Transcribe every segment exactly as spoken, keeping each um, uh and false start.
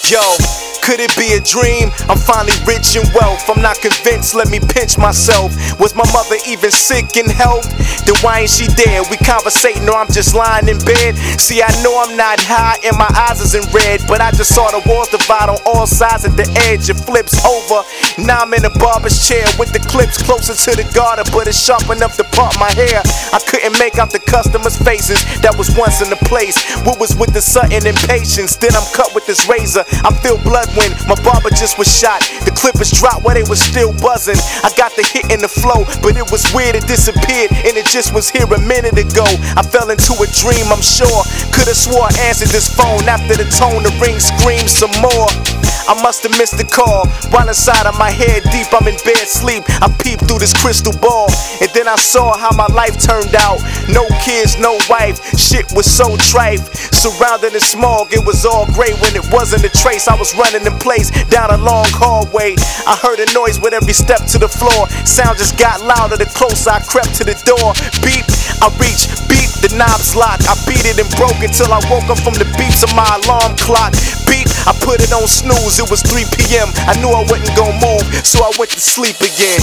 Yo, could it be a dream? I'm finally rich in wealth. I'm not convinced, let me pinch myself. Was my mother even sick in health? Then why ain't she there? We conversating or I'm just lying in bed. See, I know I'm not high and my eyes isn't red, but I just saw the walls divide on all sides at the edge. It flips over. Now I'm in a barber's chair with the clips closer to the garter, but it's sharp enough to part my hair. I couldn't make out the customers' faces that was once in the place. What was with the sudden impatience? Then I'm cut with this razor. I feel blood when my barber just was shot. The clippers dropped while they was still buzzing. I got the hit in the flow, but it was weird, it disappeared, and it just was here a minute ago. I fell into a dream, I'm sure. Could've swore I answered this phone after the tone, the ring screamed some more. I must have missed the call. While inside of my head deep, I'm in bed sleep. I peeped through this crystal ball, and then I saw how my life turned out. No kids, no wife, shit was so trite. Surrounded in smog, it was all gray when it wasn't a trace. I was running in place down a long hallway. I heard a noise with every step to the floor. Sound just got louder the closer I crept to the door. Beep, I reach, beep, the knob's locked. I beat it and broke until I woke up from the beeps of my alarm clock. Beep, I put it on snooze, it was three p m I knew I wasn't gonna move, so I went to sleep again.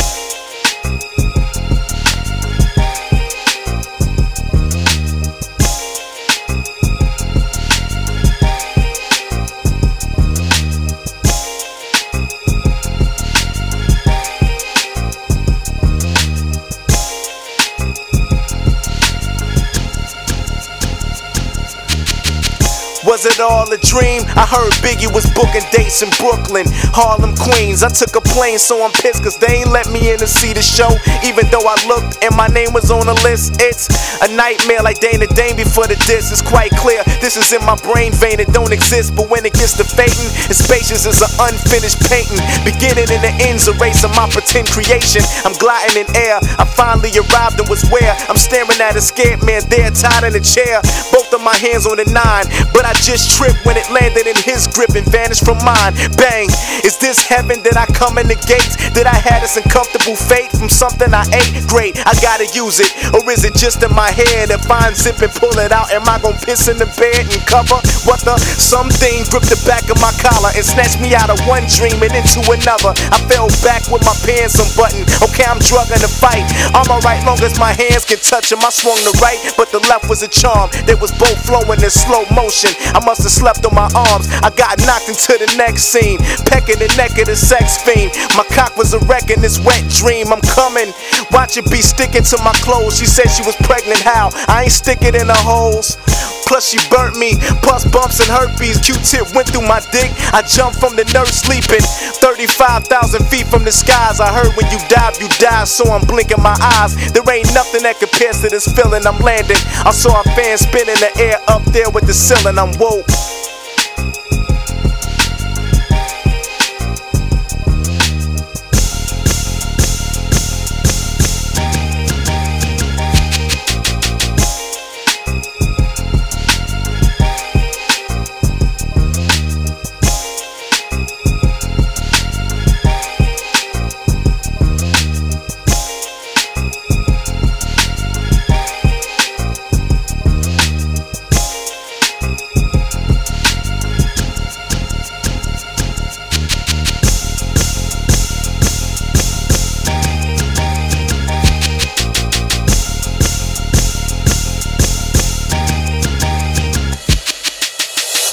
Was it all a dream? I heard Biggie was booking dates in Brooklyn, Harlem, Queens. I took a plane, so I'm pissed cause they ain't let me in to see the show. Even though I looked and my name was on the list. It's a nightmare like Dana Dane before the diss. It's quite clear, this is in my brain vein, it don't exist. But when it gets to fading, it's spacious as an unfinished painting. Beginning and the end's a race of my pretend creation. I'm gliding in air, I finally arrived and was where I'm staring at a scared man there tied in a chair. Both of my hands on the nine, but I just tripped when it landed in his grip and vanished from mine. Bang, is this heaven? Did I come in the gates? Did I have this uncomfortable fate from something I ate? Great, I gotta use it. Or is it just in my head? If I unzip and pull it out, am I gonna piss in the bed and cover? What the? Something gripped the back of my collar and snatched me out of one dream and into another. I fell back with my pants unbuttoned. Okay, I'm drugging the fight. I'm alright long as my hands can touch them. I swung the right, but the left was a charm. They was both flowing in slow motion. I must have slept on my arms. I got knocked into the next scene, pecking the neck of the sex fiend. My cock was a wreck in this wet dream. I'm coming. Watch it be sticking to my clothes. She said she was pregnant. How? I ain't sticking in her holes. Plus she burnt me, plus bumps and herpes. Q-tip went through my dick. I jumped from the nurse sleeping thirty-five thousand feet from the skies. I heard when you dive, you die, so I'm blinking my eyes. There ain't nothing that compares to this feeling. I'm landing. I saw a fan spin in the air up there with the ceiling. I'm woke.